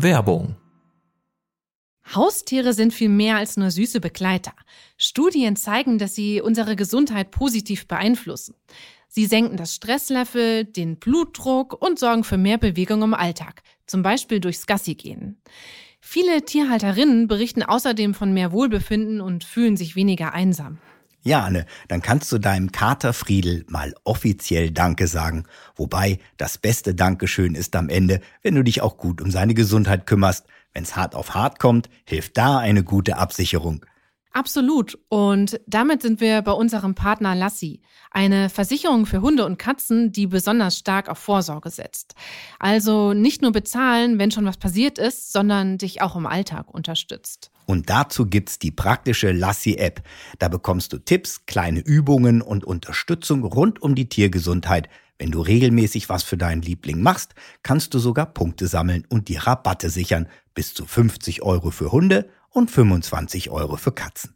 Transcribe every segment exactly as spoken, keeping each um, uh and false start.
Werbung. Haustiere sind viel mehr als nur süße Begleiter. Studien zeigen, dass sie unsere Gesundheit positiv beeinflussen. Sie senken das Stresslevel, den Blutdruck und sorgen für mehr Bewegung im Alltag, zum Beispiel durchs Gassigehen. Viele Tierhalterinnen berichten außerdem von mehr Wohlbefinden und fühlen sich weniger einsam. Ja, Anne, dann kannst du deinem Kater Friedel mal offiziell Danke sagen. Wobei, das beste Dankeschön ist am Ende, wenn du dich auch gut um seine Gesundheit kümmerst. Wenn's hart auf hart kommt, hilft da eine gute Absicherung. Absolut. Und damit sind wir bei unserem Partner Lassi, eine Versicherung für Hunde und Katzen, die besonders stark auf Vorsorge setzt. Also nicht nur bezahlen, wenn schon was passiert ist, sondern dich auch im Alltag unterstützt. Und dazu gibt's die praktische Lassi-App. Da bekommst du Tipps, kleine Übungen und Unterstützung rund um die Tiergesundheit. Wenn du regelmäßig was für deinen Liebling machst, kannst du sogar Punkte sammeln und die Rabatte sichern. Bis zu fünfzig Euro für Hunde und fünfundzwanzig Euro für Katzen.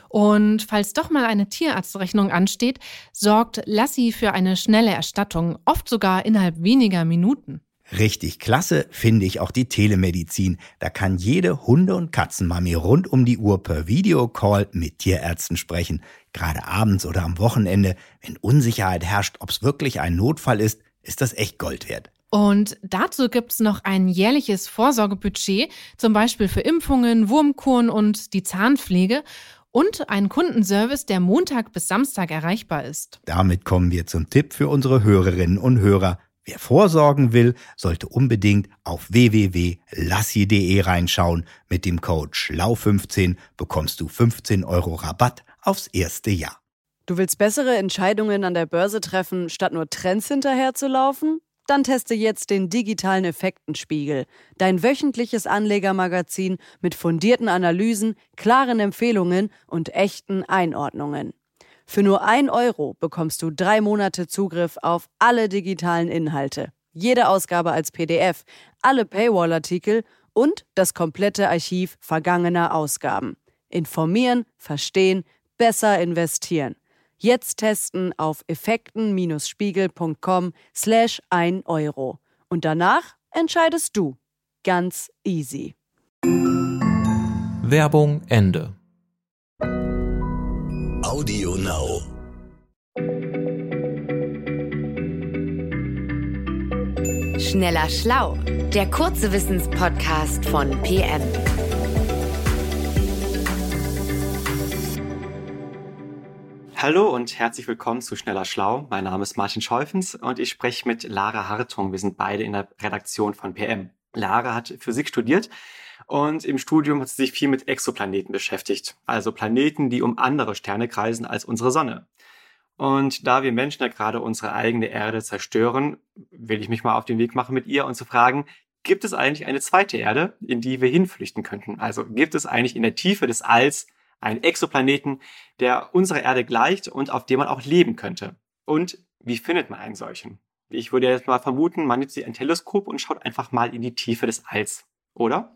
Und falls doch mal eine Tierarztrechnung ansteht, sorgt Lassi für eine schnelle Erstattung, oft sogar innerhalb weniger Minuten. Richtig klasse finde ich auch die Telemedizin. Da kann jede Hunde- und Katzenmami rund um die Uhr per Videocall mit Tierärzten sprechen. Gerade abends oder am Wochenende, wenn Unsicherheit herrscht, ob es wirklich ein Notfall ist, ist das echt Gold wert. Und dazu gibt's noch ein jährliches Vorsorgebudget, zum Beispiel für Impfungen, Wurmkuren und die Zahnpflege und einen Kundenservice, der Montag bis Samstag erreichbar ist. Damit kommen wir zum Tipp für unsere Hörerinnen und Hörer. Wer vorsorgen will, sollte unbedingt auf w w w punkt lassi punkt de reinschauen. Mit dem Code schlau fünfzehn bekommst du fünfzehn Euro Rabatt aufs erste Jahr. Du willst bessere Entscheidungen an der Börse treffen, statt nur Trends hinterherzulaufen? Dann teste jetzt den digitalen Effektenspiegel, dein wöchentliches Anlegermagazin mit fundierten Analysen, klaren Empfehlungen und echten Einordnungen. Für nur ein Euro bekommst du drei Monate Zugriff auf alle digitalen Inhalte, jede Ausgabe als P D F, alle Paywall-Artikel und das komplette Archiv vergangener Ausgaben. Informieren, verstehen, besser investieren. Jetzt testen auf effekten-spiegel.com slash ein Euro. Und danach entscheidest du. Ganz easy. Werbung Ende. Audio Now. Schneller Schlau, der kurze Wissenspodcast von P M. Hallo und herzlich willkommen zu Schneller Schlau. Mein Name ist Martin Scholfens und ich spreche mit Lara Hartung. Wir sind beide in der Redaktion von P M. Lara hat Physik studiert und im Studium hat sie sich viel mit Exoplaneten beschäftigt. Also Planeten, die um andere Sterne kreisen als unsere Sonne. Und da wir Menschen ja gerade unsere eigene Erde zerstören, will ich mich mal auf den Weg machen mit ihr und zu fragen, gibt es eigentlich eine zweite Erde, in die wir hinflüchten könnten? Also gibt es eigentlich in der Tiefe des Alls einen Exoplaneten, der unserer Erde gleicht und auf dem man auch leben könnte? Und wie findet man einen solchen? Ich würde jetzt mal vermuten, man nimmt sich ein Teleskop und schaut einfach mal in die Tiefe des Alls, oder?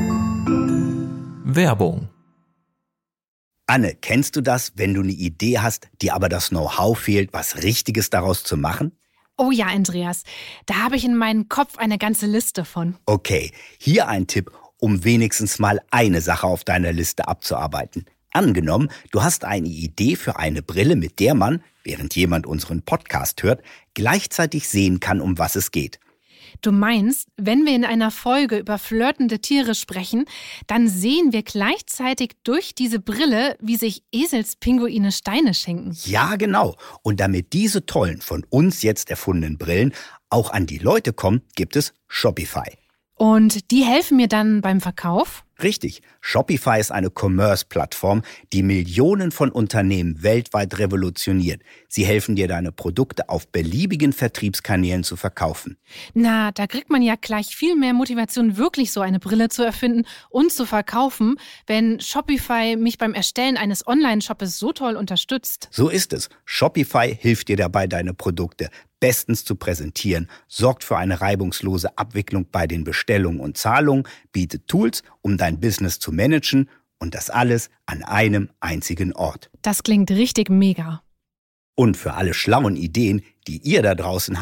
Werbung. Anne, kennst du das, wenn du eine Idee hast, dir aber das Know-how fehlt, was Richtiges daraus zu machen? Oh ja, Andreas, da habe ich in meinem Kopf eine ganze Liste von. Okay, hier ein Tipp, um wenigstens mal eine Sache auf deiner Liste abzuarbeiten. Angenommen, du hast eine Idee für eine Brille, mit der man, während jemand unseren Podcast hört, gleichzeitig sehen kann, um was es geht. Du meinst, wenn wir in einer Folge über flirtende Tiere sprechen, dann sehen wir gleichzeitig durch diese Brille, wie sich Eselspinguine Steine schenken. Ja, genau. Und damit diese tollen, von uns jetzt erfundenen Brillen auch an die Leute kommen, gibt es Shopify. Und die helfen mir dann beim Verkauf? Richtig. Shopify ist eine Commerce-Plattform, die Millionen von Unternehmen weltweit revolutioniert. Sie helfen dir, deine Produkte auf beliebigen Vertriebskanälen zu verkaufen. Na, da kriegt man ja gleich viel mehr Motivation, wirklich so eine Brille zu erfinden und zu verkaufen, wenn Shopify mich beim Erstellen eines Online-Shoppes so toll unterstützt. So ist es. Shopify hilft dir dabei, deine Produkte bestens zu präsentieren, sorgt für eine reibungslose Abwicklung bei den Bestellungen und Zahlungen, bietet Tools, um dein Business zu managen und das alles an einem einzigen Ort. Das klingt richtig mega. Und für alle schlauen Ideen, die ihr da draußen habt,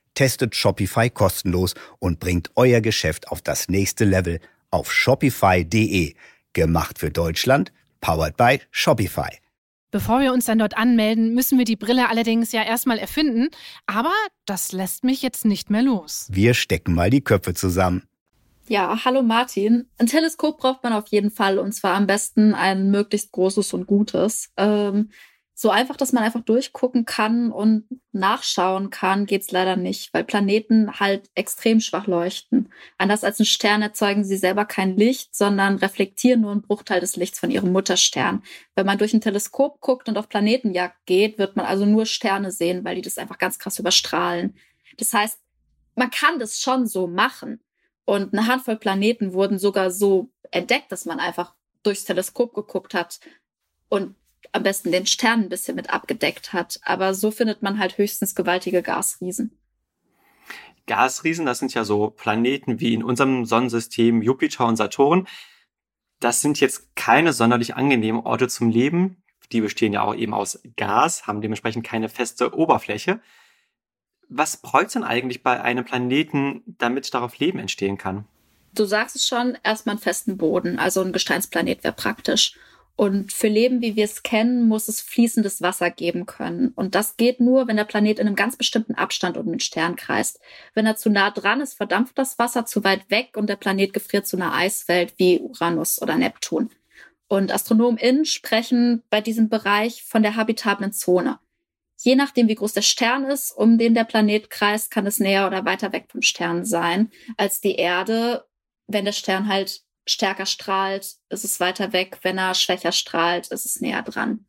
Testet Shopify kostenlos und bringt euer Geschäft auf das nächste Level auf shopify punkt de. Gemacht für Deutschland, powered by Shopify. Bevor wir uns dann dort anmelden, müssen wir die Brille allerdings ja erstmal erfinden. Aber das lässt mich jetzt nicht mehr los. Wir stecken mal die Köpfe zusammen. Ja, hallo Martin. Ein Teleskop braucht man auf jeden Fall, und zwar am besten ein möglichst großes und gutes. Ähm, so einfach, dass man einfach durchgucken kann und nachschauen kann, geht's leider nicht, weil Planeten halt extrem schwach leuchten. Anders als ein Stern erzeugen sie selber kein Licht, sondern reflektieren nur einen Bruchteil des Lichts von ihrem Mutterstern. Wenn man durch ein Teleskop guckt und auf Planetenjagd geht, wird man also nur Sterne sehen, weil die das einfach ganz krass überstrahlen. Das heißt, man kann das schon so machen. Und eine Handvoll Planeten wurden sogar so entdeckt, dass man einfach durchs Teleskop geguckt hat und am besten den Stern ein bisschen mit abgedeckt hat. Aber so findet man halt höchstens gewaltige Gasriesen. Gasriesen, das sind ja so Planeten wie in unserem Sonnensystem Jupiter und Saturn. Das sind jetzt keine sonderlich angenehmen Orte zum Leben. Die bestehen ja auch eben aus Gas, haben dementsprechend keine feste Oberfläche. Was bräuchte es denn eigentlich bei einem Planeten, damit darauf Leben entstehen kann? Du sagst es schon, erstmal einen festen Boden, also ein Gesteinsplanet wäre praktisch. Und für Leben, wie wir es kennen, muss es fließendes Wasser geben können. Und das geht nur, wenn der Planet in einem ganz bestimmten Abstand um den Stern kreist. Wenn er zu nah dran ist, verdampft das Wasser zu weit weg und der Planet gefriert zu einer Eiswelt wie Uranus oder Neptun. Und AstronomInnen sprechen bei diesem Bereich von der habitablen Zone. Je nachdem, wie groß der Stern ist, um den der Planet kreist, kann es näher oder weiter weg vom Stern sein als die Erde. Wenn der Stern halt stärker strahlt, ist es weiter weg. Wenn er schwächer strahlt, ist es näher dran.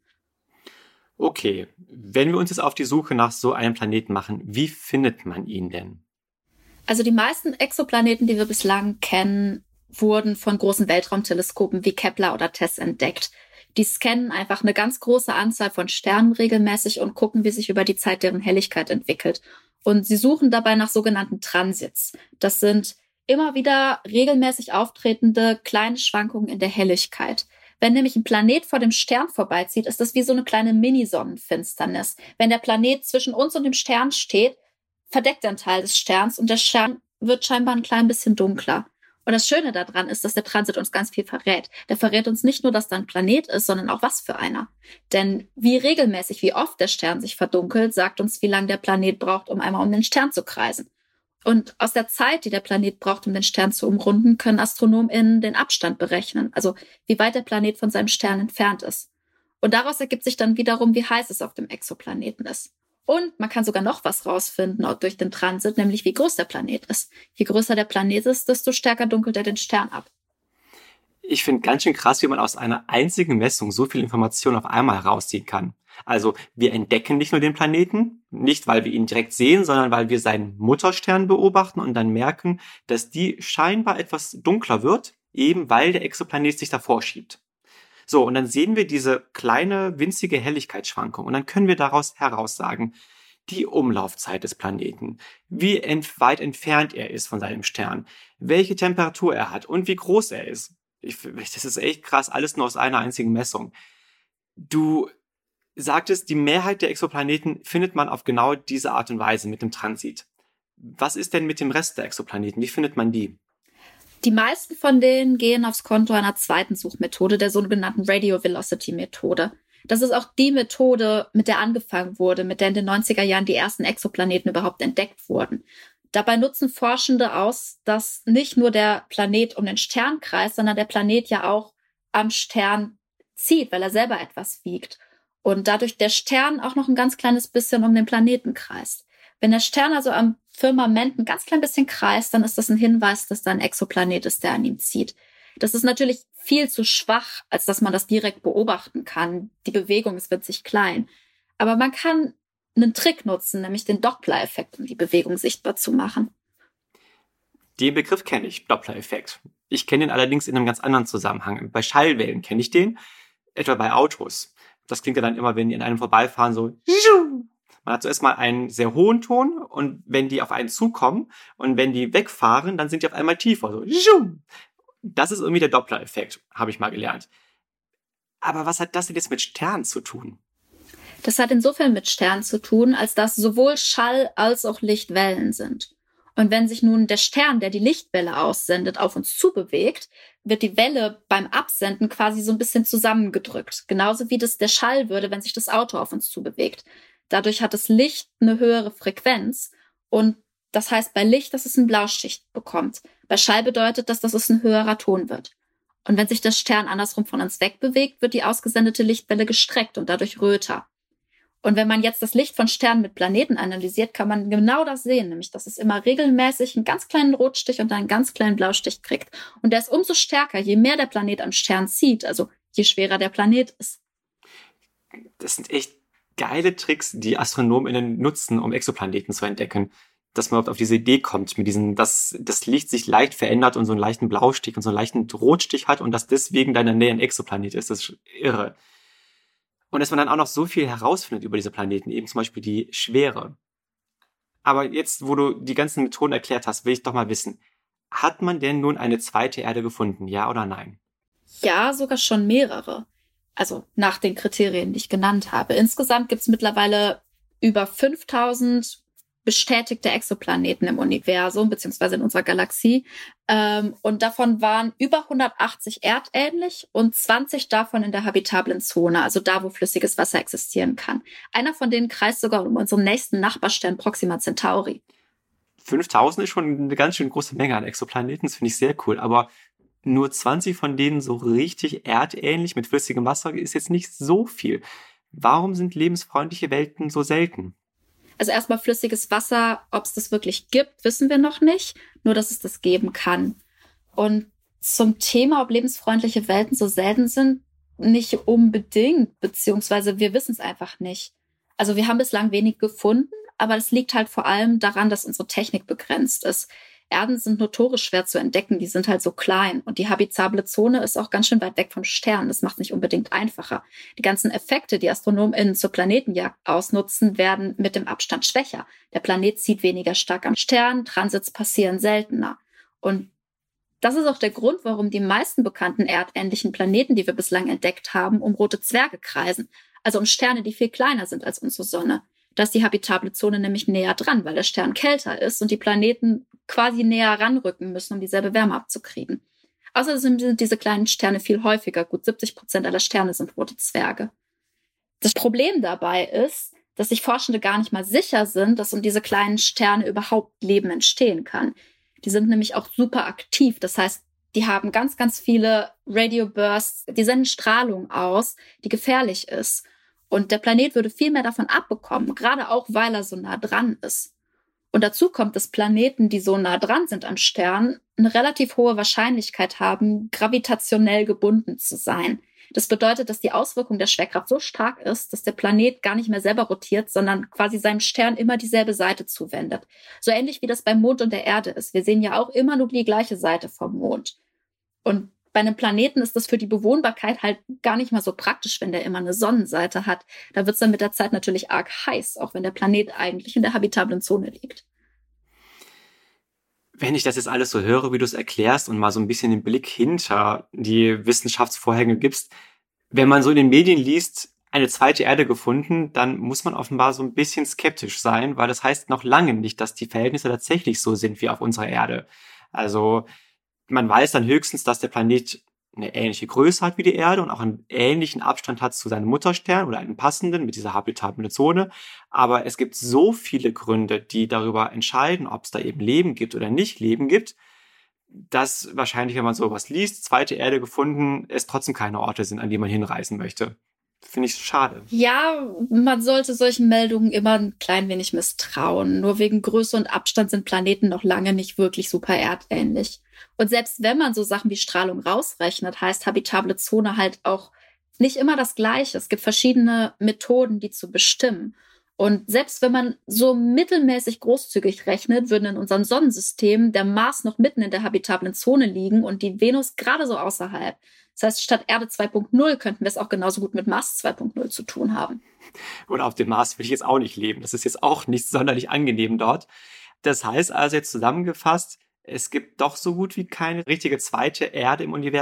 Okay, wenn wir uns jetzt auf die Suche nach so einem Planeten machen, wie findet man ihn denn? Also die meisten Exoplaneten, die wir bislang kennen, wurden von großen Weltraumteleskopen wie Kepler oder TESS entdeckt. Die scannen einfach eine ganz große Anzahl von Sternen regelmäßig und gucken, wie sich über die Zeit deren Helligkeit entwickelt. Und sie suchen dabei nach sogenannten Transits. Das sind immer wieder regelmäßig auftretende kleine Schwankungen in der Helligkeit. Wenn nämlich ein Planet vor dem Stern vorbeizieht, ist das wie so eine kleine Mini-Sonnenfinsternis. Wenn der Planet zwischen uns und dem Stern steht, verdeckt er einen Teil des Sterns und der Stern wird scheinbar ein klein bisschen dunkler. Und das Schöne daran ist, dass der Transit uns ganz viel verrät. Der verrät uns nicht nur, dass da ein Planet ist, sondern auch was für einer. Denn wie regelmäßig, wie oft der Stern sich verdunkelt, sagt uns, wie lange der Planet braucht, um einmal um den Stern zu kreisen. Und aus der Zeit, die der Planet braucht, um den Stern zu umrunden, können AstronomInnen den Abstand berechnen, also wie weit der Planet von seinem Stern entfernt ist. Und daraus ergibt sich dann wiederum, wie heiß es auf dem Exoplaneten ist. Und man kann sogar noch was rausfinden auch durch den Transit, nämlich wie groß der Planet ist. Je größer der Planet ist, desto stärker dunkelt er den Stern ab. Ich finde ganz schön krass, wie man aus einer einzigen Messung so viel Information auf einmal herausziehen kann. Also wir entdecken nicht nur den Planeten, nicht weil wir ihn direkt sehen, sondern weil wir seinen Mutterstern beobachten und dann merken, dass die scheinbar etwas dunkler wird, eben weil der Exoplanet sich davor schiebt. So, und dann sehen wir diese kleine, winzige Helligkeitsschwankung und dann können wir daraus heraussagen, die Umlaufzeit des Planeten, wie ent- weit entfernt er ist von seinem Stern, welche Temperatur er hat und wie groß er ist. Ich, das ist echt krass, alles nur aus einer einzigen Messung. Du sagtest, die Mehrheit der Exoplaneten findet man auf genau diese Art und Weise mit dem Transit. Was ist denn mit dem Rest der Exoplaneten? Wie findet man die? Die meisten von denen gehen aufs Konto einer zweiten Suchmethode, der sogenannten Radio Velocity Methode. Das ist auch die Methode, mit der angefangen wurde, mit der in den neunziger Jahren die ersten Exoplaneten überhaupt entdeckt wurden. Dabei nutzen Forschende aus, dass nicht nur der Planet um den Stern kreist, sondern der Planet ja auch am Stern zieht, weil er selber etwas wiegt. Und dadurch der Stern auch noch ein ganz kleines bisschen um den Planeten kreist. Wenn der Stern also am Firmament ein ganz klein bisschen kreist, dann ist das ein Hinweis, dass da ein Exoplanet ist, der an ihm zieht. Das ist natürlich viel zu schwach, als dass man das direkt beobachten kann. Die Bewegung ist winzig klein. Aber man kann einen Trick nutzen, nämlich den Doppler-Effekt, um die Bewegung sichtbar zu machen. Den Begriff kenne ich, Doppler-Effekt. Ich kenne den allerdings in einem ganz anderen Zusammenhang. Bei Schallwellen kenne ich den, etwa bei Autos. Das klingt ja dann immer, wenn die an einem vorbeifahren, so. Man hat zuerst mal einen sehr hohen Ton und wenn die auf einen zukommen und wenn die wegfahren, dann sind die auf einmal tiefer. So. Das ist irgendwie der Doppler-Effekt, habe ich mal gelernt. Aber was hat das denn jetzt mit Sternen zu tun? Das hat insofern mit Sternen zu tun, als dass sowohl Schall als auch Lichtwellen sind. Und wenn sich nun der Stern, der die Lichtwelle aussendet, auf uns zubewegt, wird die Welle beim Absenden quasi so ein bisschen zusammengedrückt. Genauso wie das der Schall würde, wenn sich das Auto auf uns zubewegt. Dadurch hat das Licht eine höhere Frequenz und das heißt bei Licht, dass es eine Blauschicht bekommt. Bei Schall bedeutet das, dass es ein höherer Ton wird. Und wenn sich der Stern andersrum von uns wegbewegt, wird die ausgesendete Lichtwelle gestreckt und dadurch röter. Und wenn man jetzt das Licht von Sternen mit Planeten analysiert, kann man genau das sehen, nämlich dass es immer regelmäßig einen ganz kleinen Rotstich und einen ganz kleinen Blaustich kriegt. Und der ist umso stärker, je mehr der Planet am Stern zieht, also je schwerer der Planet ist. Das sind echt geile Tricks, die AstronomInnen nutzen, um Exoplaneten zu entdecken. Dass man auf diese Idee kommt, mit diesen, dass das Licht sich leicht verändert und so einen leichten Blaustich und so einen leichten Rotstich hat und dass deswegen da in der Nähe ein Exoplanet ist. Das ist irre. Und dass man dann auch noch so viel herausfindet über diese Planeten, eben zum Beispiel die Schwere. Aber jetzt, wo du die ganzen Methoden erklärt hast, will ich doch mal wissen, hat man denn nun eine zweite Erde gefunden, ja oder nein? Ja, sogar schon mehrere. Also nach den Kriterien, die ich genannt habe. Insgesamt gibt es mittlerweile über fünftausend bestätigte Exoplaneten im Universum, beziehungsweise in unserer Galaxie. Ähm, und davon waren über hundertachtzig erdähnlich und zwanzig davon in der habitablen Zone, also da, wo flüssiges Wasser existieren kann. Einer von denen kreist sogar um unseren nächsten Nachbarstern Proxima Centauri. fünftausend ist schon eine ganz schön große Menge an Exoplaneten, das finde ich sehr cool. Aber nur zwanzig von denen so richtig erdähnlich mit flüssigem Wasser ist jetzt nicht so viel. Warum sind lebensfreundliche Welten so selten? Also erstmal flüssiges Wasser, ob es das wirklich gibt, wissen wir noch nicht. Nur, dass es das geben kann. Und zum Thema, ob lebensfreundliche Welten so selten sind, nicht unbedingt, beziehungsweise wir wissen es einfach nicht. Also wir haben bislang wenig gefunden, aber das liegt halt vor allem daran, dass unsere Technik begrenzt ist. Erden sind notorisch schwer zu entdecken, die sind halt so klein. Und die habitable Zone ist auch ganz schön weit weg vom Stern. Das macht es nicht unbedingt einfacher. Die ganzen Effekte, die AstronomInnen zur Planetenjagd ausnutzen, werden mit dem Abstand schwächer. Der Planet zieht weniger stark am Stern, Transits passieren seltener. Und das ist auch der Grund, warum die meisten bekannten erdähnlichen Planeten, die wir bislang entdeckt haben, um rote Zwerge kreisen. Also um Sterne, die viel kleiner sind als unsere Sonne. Da ist die habitable Zone nämlich näher dran, weil der Stern kälter ist und die Planeten quasi näher ranrücken müssen, um dieselbe Wärme abzukriegen. Außerdem sind diese kleinen Sterne viel häufiger. Gut siebzig Prozent aller Sterne sind rote Zwerge. Das Problem dabei ist, dass sich Forschende gar nicht mal sicher sind, dass um diese kleinen Sterne überhaupt Leben entstehen kann. Die sind nämlich auch super aktiv. Das heißt, die haben ganz, ganz viele Radiobursts. Die senden Strahlung aus, die gefährlich ist. Und der Planet würde viel mehr davon abbekommen, gerade auch, weil er so nah dran ist. Und dazu kommt, dass Planeten, die so nah dran sind am Stern, eine relativ hohe Wahrscheinlichkeit haben, gravitationell gebunden zu sein. Das bedeutet, dass die Auswirkung der Schwerkraft so stark ist, dass der Planet gar nicht mehr selber rotiert, sondern quasi seinem Stern immer dieselbe Seite zuwendet. So ähnlich wie das beim Mond und der Erde ist. Wir sehen ja auch immer nur die gleiche Seite vom Mond. Und bei einem Planeten ist das für die Bewohnbarkeit halt gar nicht mal so praktisch, wenn der immer eine Sonnenseite hat. Da wird es dann mit der Zeit natürlich arg heiß, auch wenn der Planet eigentlich in der habitablen Zone liegt. Wenn ich das jetzt alles so höre, wie du es erklärst und mal so ein bisschen den Blick hinter die Wissenschaftsvorhänge gibst, wenn man so in den Medien liest, eine zweite Erde gefunden, dann muss man offenbar so ein bisschen skeptisch sein, weil das heißt noch lange nicht, dass die Verhältnisse tatsächlich so sind wie auf unserer Erde. Also man weiß dann höchstens, dass der Planet eine ähnliche Größe hat wie die Erde und auch einen ähnlichen Abstand hat zu seinem Mutterstern oder einen passenden mit dieser habitablen Zone. Aber es gibt so viele Gründe, die darüber entscheiden, ob es da eben Leben gibt oder nicht Leben gibt, dass wahrscheinlich, wenn man sowas liest, zweite Erde gefunden, es trotzdem keine Orte sind, an die man hinreisen möchte. Finde ich schade. Ja, man sollte solchen Meldungen immer ein klein wenig misstrauen. Nur wegen Größe und Abstand sind Planeten noch lange nicht wirklich super erdähnlich. Und selbst wenn man so Sachen wie Strahlung rausrechnet, heißt habitable Zone halt auch nicht immer das Gleiche. Es gibt verschiedene Methoden, die zu bestimmen. Und selbst wenn man so mittelmäßig großzügig rechnet, würden in unserem Sonnensystem der Mars noch mitten in der habitablen Zone liegen und die Venus gerade so außerhalb. Das heißt, statt Erde zwei Punkt null könnten wir es auch genauso gut mit Mars zwei Punkt null zu tun haben. Oder auf dem Mars will ich jetzt auch nicht leben. Das ist jetzt auch nicht sonderlich angenehm dort. Das heißt also jetzt zusammengefasst, es gibt doch so gut wie keine richtige zweite Erde im Universum?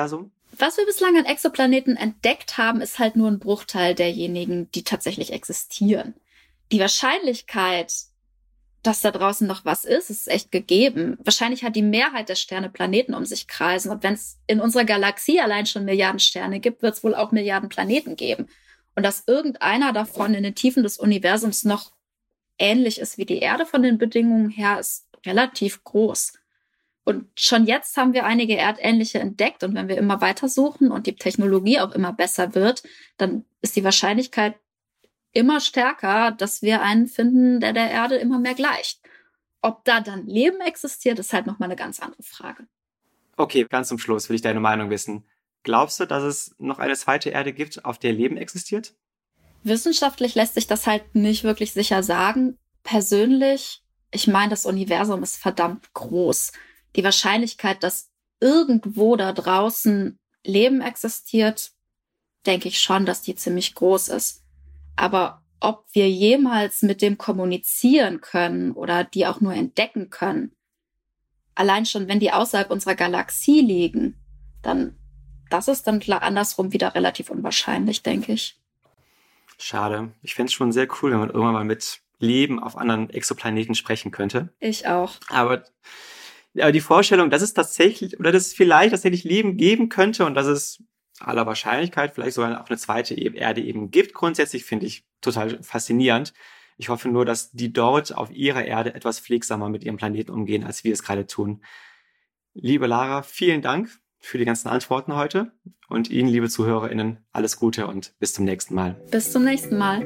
Was wir bislang an Exoplaneten entdeckt haben, ist halt nur ein Bruchteil derjenigen, die tatsächlich existieren. Die Wahrscheinlichkeit, dass da draußen noch was ist, ist echt gegeben. Wahrscheinlich hat die Mehrheit der Sterne Planeten um sich kreisen. Und wenn es in unserer Galaxie allein schon Milliarden Sterne gibt, wird es wohl auch Milliarden Planeten geben. Und dass irgendeiner davon in den Tiefen des Universums noch ähnlich ist wie die Erde von den Bedingungen her, ist relativ groß. Und schon jetzt haben wir einige erdähnliche entdeckt. Und wenn wir immer weiter suchen und die Technologie auch immer besser wird, dann ist die Wahrscheinlichkeit immer stärker, dass wir einen finden, der der Erde immer mehr gleicht. Ob da dann Leben existiert, ist halt nochmal eine ganz andere Frage. Okay, ganz zum Schluss will ich deine Meinung wissen. Glaubst du, dass es noch eine zweite Erde gibt, auf der Leben existiert? Wissenschaftlich lässt sich das halt nicht wirklich sicher sagen. Persönlich, ich meine, das Universum ist verdammt groß. Die Wahrscheinlichkeit, dass irgendwo da draußen Leben existiert, denke ich schon, dass die ziemlich groß ist. Aber ob wir jemals mit dem kommunizieren können oder die auch nur entdecken können, allein schon, wenn die außerhalb unserer Galaxie liegen, dann, das ist dann klar andersrum wieder relativ unwahrscheinlich, denke ich. Schade. Ich fände es schon sehr cool, wenn man irgendwann mal mit Leben auf anderen Exoplaneten sprechen könnte. Ich auch. Aber, aber die Vorstellung, dass es tatsächlich, oder dass es vielleicht tatsächlich Leben geben könnte und dass es aller Wahrscheinlichkeit vielleicht sogar auch eine zweite Erde eben gibt, grundsätzlich finde ich total faszinierend. Ich hoffe nur, dass die dort auf ihrer Erde etwas pflegsamer mit ihrem Planeten umgehen, als wir es gerade tun. Liebe Lara, vielen Dank für die ganzen Antworten heute und Ihnen, liebe ZuhörerInnen, alles Gute und bis zum nächsten Mal. Bis zum nächsten Mal.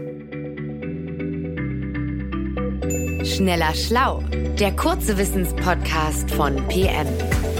Schneller Schlau, der kurze Wissenspodcast von P M.